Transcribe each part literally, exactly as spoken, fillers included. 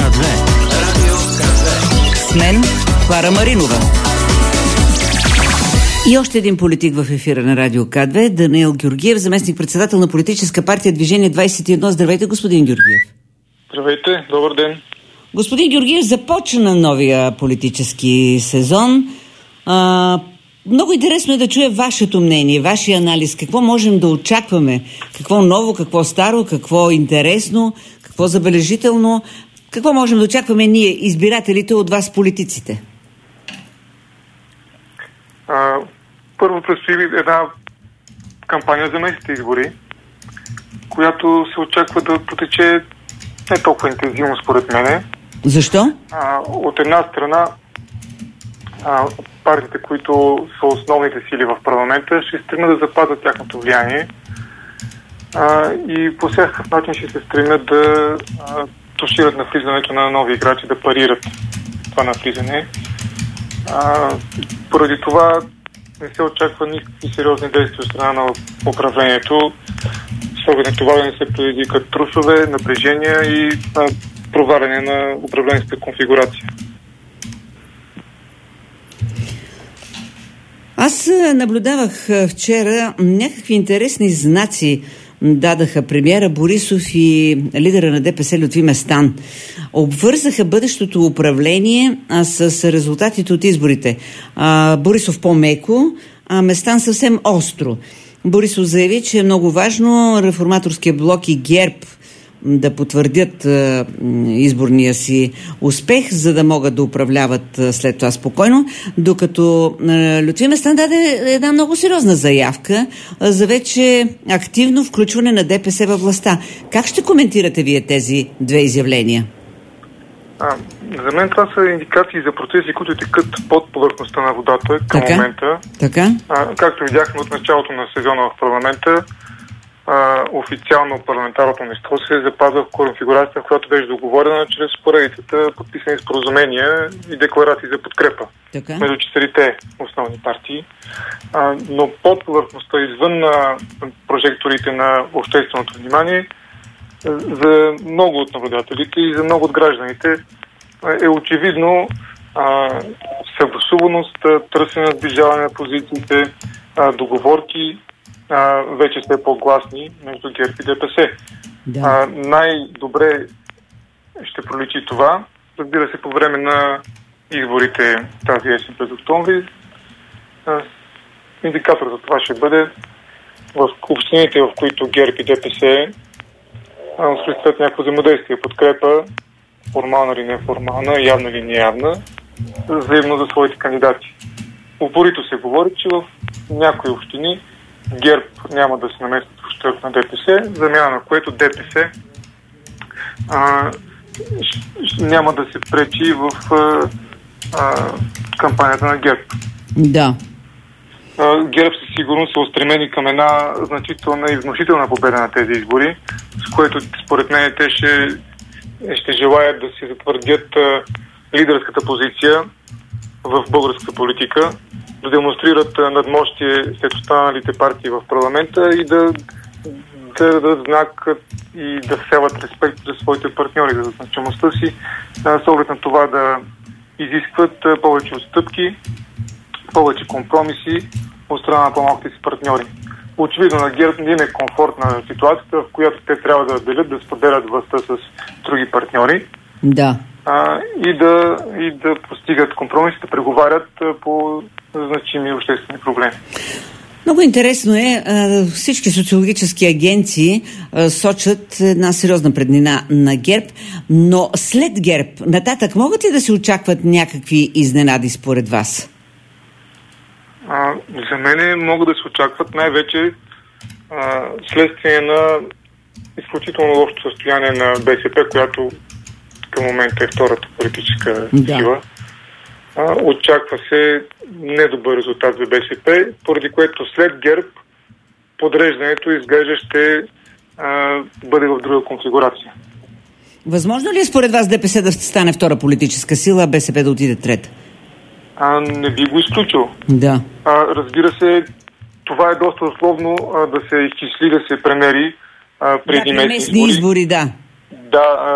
две. Радио К две. С мен Клара Маринова. И още един политик в ефира на Радио К две, Даниел Георгиев, заместник-председател на политическа партия Движение двадесет и едно. Здравейте, господин Георгиев. Здравейте, добър ден. Господин Георгиев, започна новия политически сезон. А, много интересно е да чуя вашето мнение, вашия анализ. Какво можем да очакваме? Какво ново, какво старо, какво интересно, какво забележително? Какво можем да очакваме ние, избирателите, от вас, политиците? А, първо предстои една кампания за местните избори, която се очаква да потече не толкова интензивно, според мене. Защо? А, от една страна, а, партиите, които са основните сили в парламента, ще стремят да запазят тяхното влияние а, и по всякакъв начин ще се стремят да а, тушират навлизането на нови играчи, да парират това навлизане. А, поради това не се очаква никакви сериозни действия от страна на управлението. С оглед на това да не се предизвикат трусове, напрежения и а, проваляне на управленската конфигурация. Аз наблюдавах вчера някакви интересни знаци дадаха премиера Борисов и лидера на ДПС Лютви Местан. Обвързаха бъдещото управление а, с резултатите от изборите. А, Борисов по-меко, а Местан съвсем остро. Борисов заяви, че е много важно Реформаторския блок и ГЕРБ да потвърдят а, изборния си успех, за да могат да управляват а, след това спокойно, докато а, Лютви Местан даде една много сериозна заявка а, за вече активно включване на ДПС във властта. Как ще коментирате вие тези две изявления? А, за мен това са индикации за процеси, които текат под повърхността на водата към така? момента. Така? А, както видяхме от началото на сезона в парламента, Uh, официално парламентарното мнозинство се запазва в конфигурацията, в която беше договорена чрез поредицата подписани споразумения и декларации за подкрепа така? между четирите основни партии. Uh, но под повърхността, извън на прожекторите на общественото внимание, за много от наблюдателите и за много от гражданите е очевидно uh, съгласуваност, търсене на сближаване на позициите, uh, договорки, А, вече сте по-гласни между ГЕРБ и ДПС. Да. А, най-добре ще проличи това, разбира се, по време на изборите тази есен през октомври. А, индикатор за това ще бъде в общините, в които ГЕРБ и ДПС осъществят някакво взаимодействие, подкрепа, формална или неформална, явна или неявна, взаимно за своите кандидати. Упорито се говори, че в някои общини ГЕРБ няма да се наместят в ущърб на ДПС, замяна на което ДПС а, няма да се пречи в а, а, кампанията на ГЕРБ. Да. А, ГЕРБ със сигурност са устремени към една значителна и внушителна победа на тези избори, с което според мен те ще, ще желаят да си затвърдят а, лидерската позиция в българската политика, да демонстрират надмощие след останалите партии в парламента и да, да дадат знак и да всяват респект за своите партньори, за значимостта си, с оглед на това да изискват повече отстъпки, повече компромиси от страна на по-малките си партньори. Очевидно на ГЕРБ не е комфортна ситуацията, в която те трябва да делят, да споделят властта с други партньори. Да. А, и, да, и да постигат компромиси, да преговарят а, по значими обществени проблеми. Много интересно е, всички социологически агенции сочат една сериозна преднина на ГЕРБ, но след ГЕРБ нататък могат ли да се очакват някакви изненади според вас? А, за мен могат да се очакват най-вече а, следствие на изключително лошото състояние на БСП, която към момента е втората политическа да. сила. А, очаква се недобър резултат за БСП, поради което след ГЕРБ подреждането изглежда ще а, бъде в друга конфигурация. Възможно ли е според вас ДПС да стане втора политическа сила, а БСП да отиде трета? А, не би го изключил. Да. А, разбира се, това е доста условно а, да се изчисли, да се премери а, преди да, местни местни избори. избори, да. Да, а,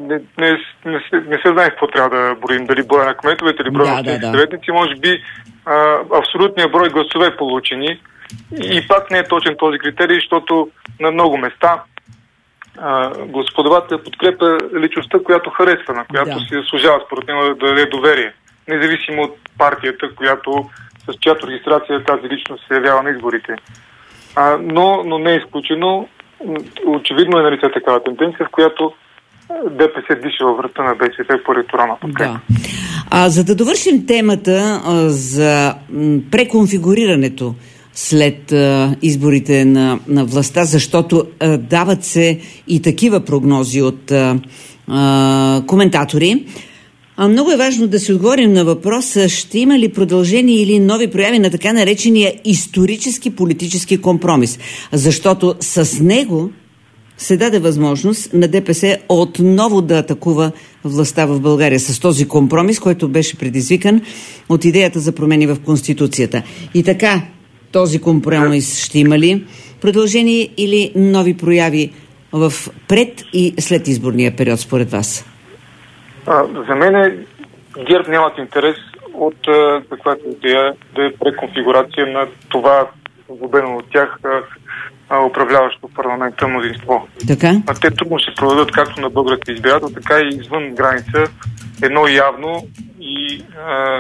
не, не, не, се, не се знае какво трябва да броим. Дали броя на кметовете или броя да, на да, съветници. Може би а, абсолютният брой гласове получени. И пак не е точен този критерий, защото на много места а, господавателя подкрепя личността, която харесва, на която да. си заслужава според него да даде доверие. Независимо от партията, която, с чиято регистрация тази личност се явява на изборите. А, но, но не е изключено. Очевидно е налице такава тенденция, в която ДПС диша във врата на БСП по електорална подкрепа. Да. А, за да довършим темата а, за м, преконфигурирането след а, изборите на, на властта, защото а, дават се и такива прогнози от а, а, коментатори. А, много е важно да си отговорим на въпроса, ще има ли продължение или нови прояви на така наречения исторически политически компромис. Защото с него се даде възможност на ДПС отново да атакува властта в България с този компромис, който беше предизвикан от идеята за промени в Конституцията. И така, този компромис ще има ли продължение или нови прояви в пред и след изборния период, според вас? А, за мен ГЕРБ нямат интерес от а, каквато идея да е преконфигурация на това глобено от тях а, а, управляващо парламента мнозинство. Така? А те трудно ще проведат както на български избирател, така и извън граница едно явно и а,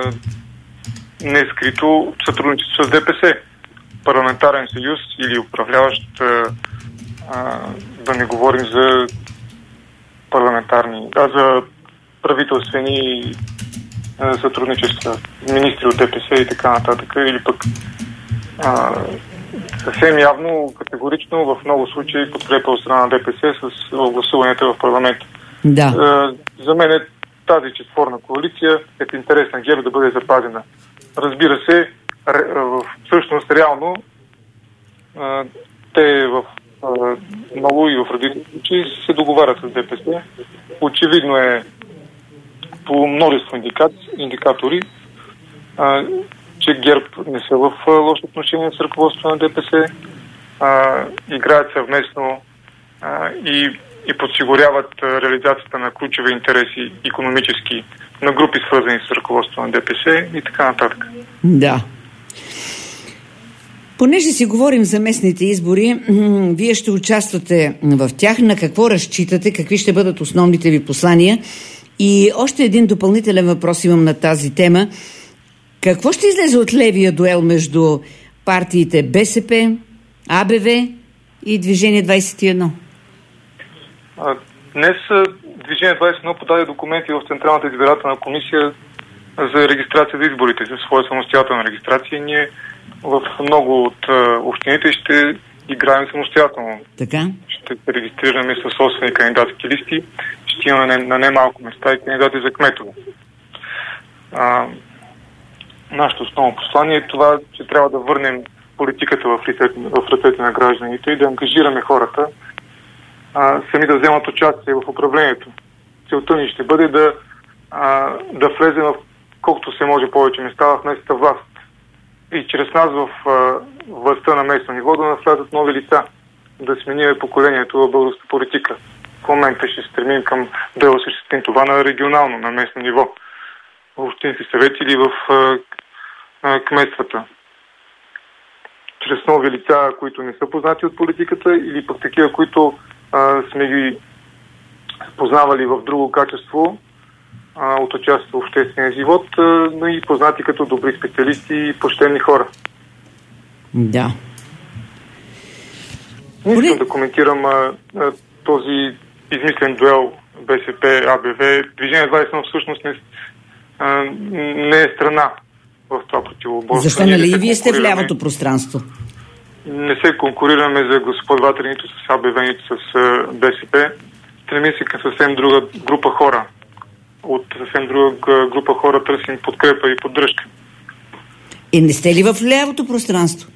не скрито сътрудничество с ДПС. Парламентарен съюз или управляващ, а, а, да не говорим за парламентарни, а за правителствени а, сътрудничества, министри от ДПС и така нататък, или пък а, съвсем явно, категорично, в много случаи подкрепа от страна на ДПС с гласуванията в парламента. Да. А, за мен е тази четворна коалиция е интерес на ГЕРБ да бъде запазена. Разбира се, всъщност реално а, те в а, много и в редица случаи се договарят с ДПС. Очевидно е по множество индикатори, а, че ГЕРБ не са в лошо отношение с ръководството на ДПС, а, играят съвместно а, и, и подсигуряват а, реализацията на ключови интереси икономически на групи, свързани с ръководството на ДПС и така нататък. Да. Понеже си говорим за местните избори, вие ще участвате в тях. На какво разчитате? Какви ще бъдат основните ви послания? И още един допълнителен въпрос имам на тази тема. Какво ще излезе от левия дуел между партиите БСП, АБВ и Движение двайсет и едно? А, днес Движение двайсет и едно подаде документи в Централната избирателна комисия за регистрация за изборите, за своя самостоятелна регистрация. Ние в много от а, общините ще играем самостоятелно. Така? Ще се регистрираме със собствени кандидатски листи. Ще имаме на немалко места и кандидати за кметове. А, нашето основно послание е това, че трябва да върнем политиката в ръцете, в ръцете на гражданите и да ангажираме хората а, сами да вземат участие в управлението. Целта ни ще бъде да, а, да влезем в колкото се може повече места в местната власт. И чрез нас в а, властта на местно ниво да навлязат нови лица, да смениме поколението в българската политика. В момента ще стремим към да осъществим това на регионално, на местно ниво. В общински съвети или в а, а, кметствата. Чрез нови лица, които не са познати от политиката, или пък такива, които а, сме ги познавали в друго качество а, от участие в обществения живот, а, но и познати като добри специалисти и почтени хора. Да. Не искам да коментирам а, а, този измислен дуел БСП, АБВ. Движение двайсет и едно всъщност не, а, не е страна в това противоборство. Защо нали и вие сте в лявото пространство? Не се конкурираме за господаватели нито с АБВ, нито с а, БСП. Стремим се към съвсем друга група хора. От съвсем друга група хора търсим подкрепа и поддръжка. И не сте ли в лявото пространство?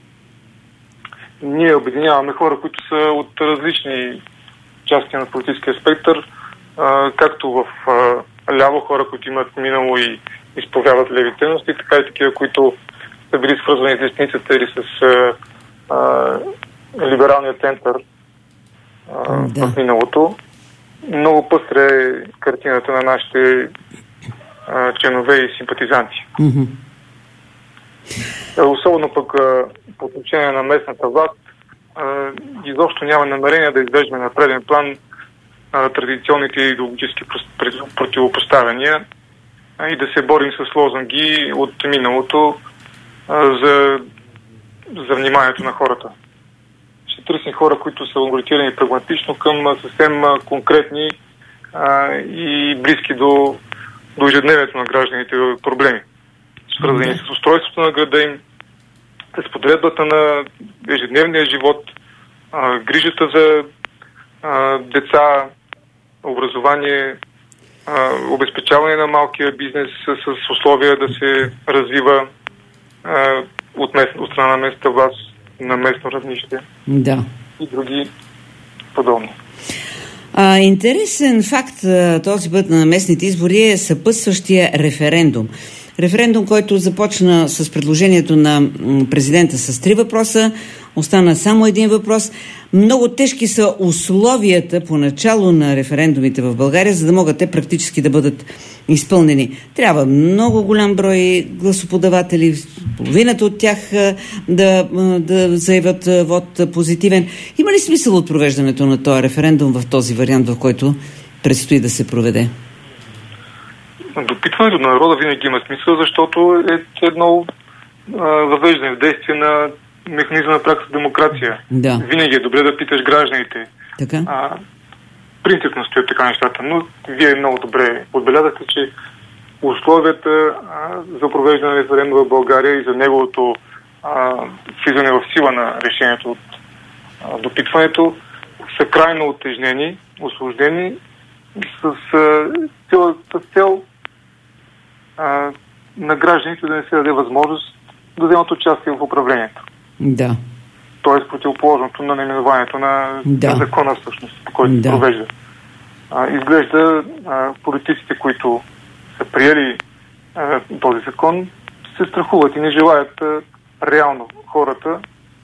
Ние обединяваме хора, които са от различни части на политическия спектър, а, както в а, ляво хора, които имат минало и изповядат леви ценности, така и такива, които са били свързвани с десницата или с а, а, либералния център а, да. в миналото. много пъстра е картината на нашите а, членове и симпатизанти. Mm-hmm. Особено пък а, по отношение на местната власт, а, изобщо няма намерение да извеждаме на преден план а, традиционните идеологически противопоставяния а, и да се борим с лозунги от миналото а, за, за вниманието на хората. Ще търсим хора, които са ориентирани прагматично към а, съвсем а, конкретни а, и близки до, до ежедневието на гражданите проблеми, свързани с устройството на града им, с подредбата на ежедневния живот, а, грижата за а, деца, образование, а, обезпечаване на малкия бизнес с, с условия да се развива а, от, мест, от страна на местната власт на местно равнище. Да. И други подобни. А, интересен факт този път на местните избори е съпътстващия референдум. Референдум, който започна с предложението на президента с три въпроса, остана само един въпрос. Много тежки са условията по начало на референдумите в България, за да могат те практически да бъдат изпълнени. Трябва много голям брой гласоподаватели, половината от тях да, да заявят вод позитивен. Има ли смисъл от провеждането на този референдум в този вариант, в който предстои да се проведе? Допитването на народа винаги има смисъл, защото е едно а, въвеждане в действие на механизма на пряката демокрация. Да. Винаги е добре да питаш гражданите. Така? А, принципно стоят така нещата, но вие много добре отбелязахте, че условията а, за провеждане на референдум в България и за неговото а, влизане в сила на решението от а, допитването са крайно оттежнени, усложнени с, с, цел, с цел а, на гражданите да не се даде възможност да вземат участие в управлението. Да. Тоест противоположното на наименованието на, да. на закона всъщност, по който да. провежда. А, изглежда а, политиците, които са приели а, този закон, се страхуват и не желаят а, реално хората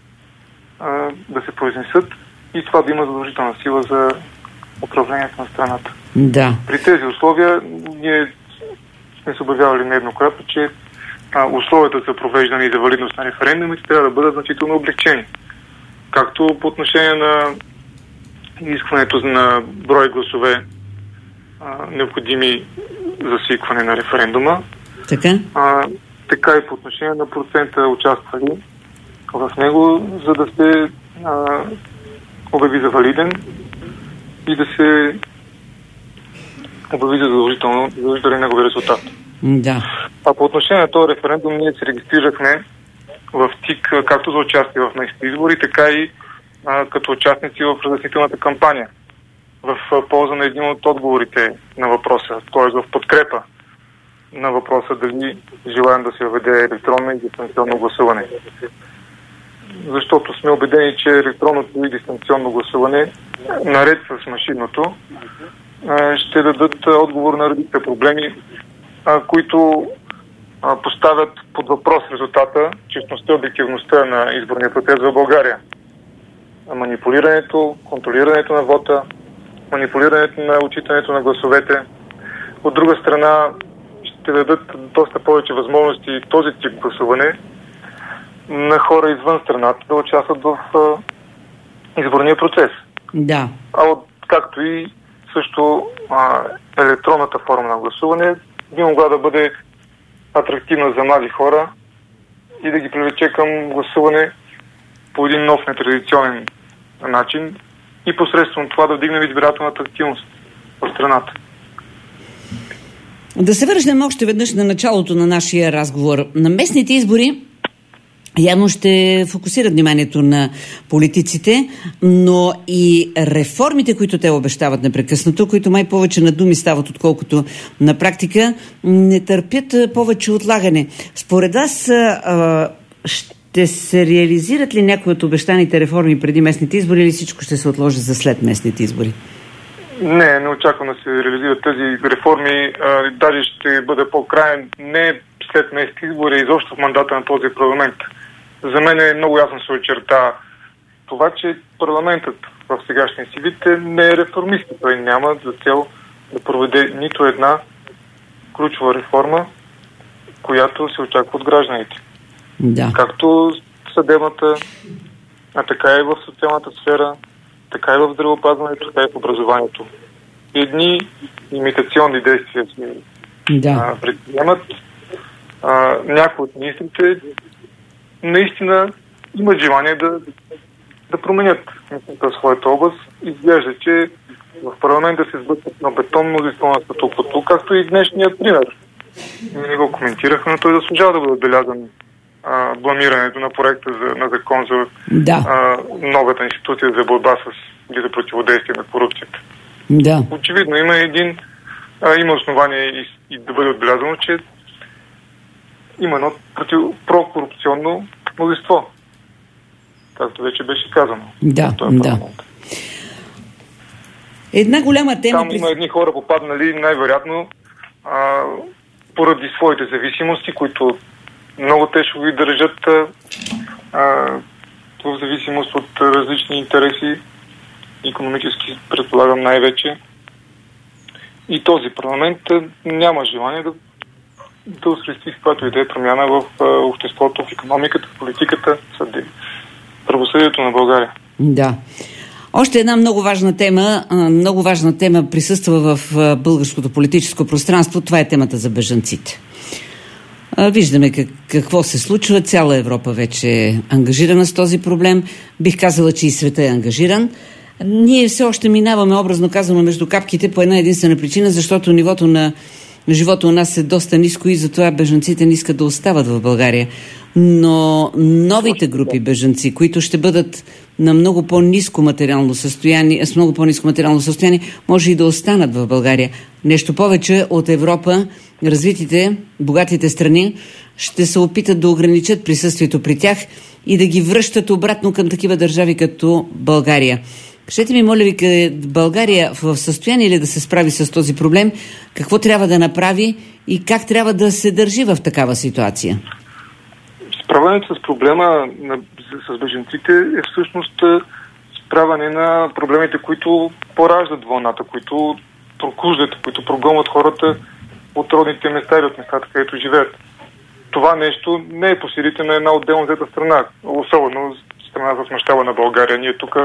а, да се произнесат и това да има задължителна сила за управлението на страната. Да. При тези условия ние сме се обявявали нееднократно, че а, условията за провеждане и за валидност на референдумите трябва да бъдат значително облегчени. Както по отношение на изискването на брой гласове а, необходими за свикване на референдума, така? А, така и по отношение на процента участвали в него, за да се а, обяви за валиден и да се обяви за задължително задължителен негови резултат. Да. А по отношение на този референдум ние се регистрирахме в ТИК както за участие в местните избори, така и а, като участници в разяснителната кампания в а, полза на един от отговорите на въпроса, т.е. в подкрепа на въпроса дали желаем да се въведе електронно и дистанционно гласуване. Защото сме убедени, че електронното и дистанционно гласуване, наред с машинното, ще дадат отговор на редица проблеми, които поставят под въпрос резултата, честността и обективността на изборния процес в България. Манипулирането, контролирането на вота, манипулирането на отчитането на гласовете. От друга страна, ще дадат доста повече възможности този тип гласуване на хора извън страната да участват в а, изборния процес. Да. А от, както и също а, електронната форма на гласуване би могла да бъде атрактивна за млади хора и да ги привлече към гласуване по един нов нетрадиционен начин и посредством това да вдигнем избирателната активност в страната. Да се върнем още веднъж на началото на нашия разговор. На местните избори явно ще фокусират вниманието на политиците, но и реформите, които те обещават непрекъснато, които май повече на думи стават, отколкото на практика, не търпят повече отлагане. Според вас ще се реализират ли някои от обещаните реформи преди местните избори или всичко ще се отложи за след местните избори? Не, не очаквам да се реализират тези реформи. А, даже ще бъде по-краен не след местните избори, изобщо в мандата на този парламент. За мен е много ясно се очерта това, че парламентът в сегашния си вид не е реформист. Той няма за цел да проведе нито една ключова реформа, която се очаква от гражданите. Да. Както съдебната, а така и в социалната сфера, така и в здравеопазването, така и в образованието. Едни имитационни действия се да. предприемат. А, някои от министрите наистина имат желание да, да променят в своята област. Изглежда, че в парламента се сблъскват на бетон мнозинство на статуквото, както и днешният пример. Ние не го коментирахме, но той заслужава да бъде отбелязан а, бламирането на проекта за, на закон за да. а, новата институция за борба с или за противодействие на корупцията. Да. Очевидно има един а, има основание и, и да бъде отбелязано, че има едно против, прокорупционно мнозинство. Както вече беше казано. Да, да. Една голяма тема... Там има едни хора попаднали най-вероятно а, поради своите зависимости, които много тежко ги държат а, а, в зависимост от различни интереси, икономически предполагам най-вече. И този парламент няма желание да, да осъществи с която идея промяна в а, обществото, в икономиката, в политиката, в правосъдието на България. Да. Още една много важна тема, много важна тема присъства в българското политическо пространство. Това е темата за бежанците. Виждаме как, какво се случва. Цяла Европа вече е ангажирана с този проблем. Бих казала, че и света е ангажиран. Ние все още минаваме, образно казано, между капките по една единствена причина, защото нивото на живота у нас е доста ниско и затова бежанците не искат да остават в България. Но новите групи бежанци, които ще бъдат на много по-ниско материално състояние, с много по-ниско материално състояние, може и да останат в България. Нещо повече от Европа, развитите, богатите страни ще се опитат да ограничат присъствието при тях и да ги връщат обратно към такива държави като България. Кажете ми, моля ви, България в състояние ли да се справи с този проблем? Какво трябва да направи и как трябва да се държи в такава ситуация? Справянето с проблема на, с бежанците е всъщност справяне на проблемите, които пораждат вълната, които прокуждат, които прогонват хората от родните места или от местата, където живеят. Това нещо не е по силите на една отделна взета страна, особено страна с мащаба на България. Ние тук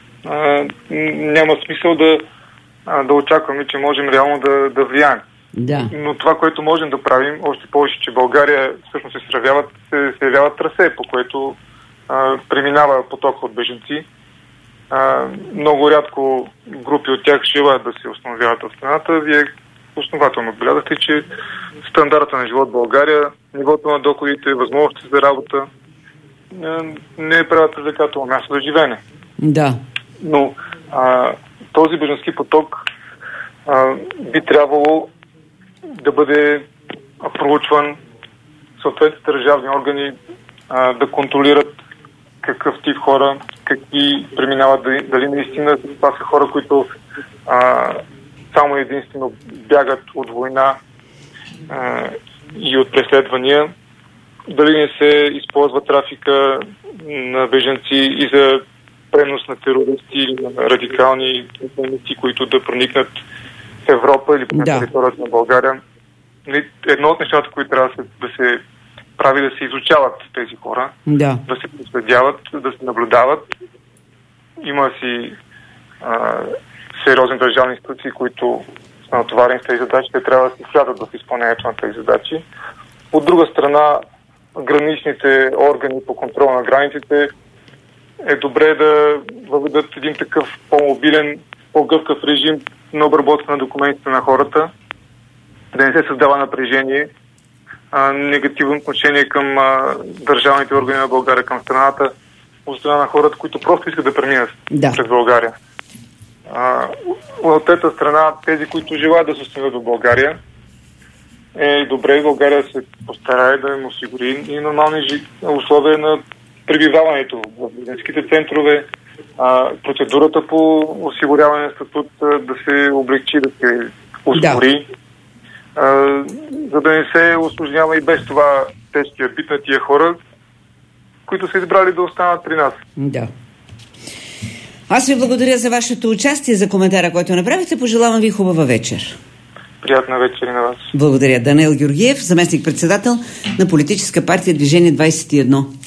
няма смисъл да, а, да очакваме, че можем реално да, да влияем. Да. Но това, което можем да правим, още повече, че България всъщност се сравява, се, се явява трасе, по което а, преминава потока от бежанци. А, много рядко групи от тях желаят да се установяват в страната. Вие основателно отбелязахте, че стандарта на живот в България, нивото на доходите, възможности за работа не е правят привлекателно място за живеене. Да. Но а, този бежански поток а, би трябвало да бъде проучван, съответните държавни органи а, да контролират какъв тип хора, какви преминават, дали, дали наистина това са хора, които а, само единствено бягат от война а, и от преследвания, дали не се използва трафика на бежанци и за пренос на терористи или на радикални бежанци, които да проникнат в Европа или на да. територията на България. Едно от нещата, които трябва да се, да се прави, да се изучават тези хора, да, да се проследяват, да се наблюдават. Има си а, сериозни държавни институции, които са натоварени с тези задачи, те трябва да се слядат в изпълнението на тези задачи. От друга страна, граничните органи по контрол на границите е добре да въведат един такъв по-мобилен, по-гъвкав режим на обработка на документите на хората, да не се създава напрежение, а, негативно отношение към а, държавните органи на България, към страната, от страна на хората, които просто искат да преминат да. през България. А, от трета страна, тези, които желаят да се установят в България, е добре България се постарае да им осигури и нормални условия на пребиваването в бежанските центрове, а, процедурата по осигуряване на статут да се облегчи, да се ускори, да. А, за да не се усложнява и без това тежкия бит на тия хора, които са избрали да останат при нас. Да. Аз ви благодаря за вашето участие, за коментара, който направихте. Пожелавам ви хубава вечер. Приятна вечер и на вас. Благодаря. Даниел Георгиев, заместник-председател на политическа партия Движение двайсет и едно.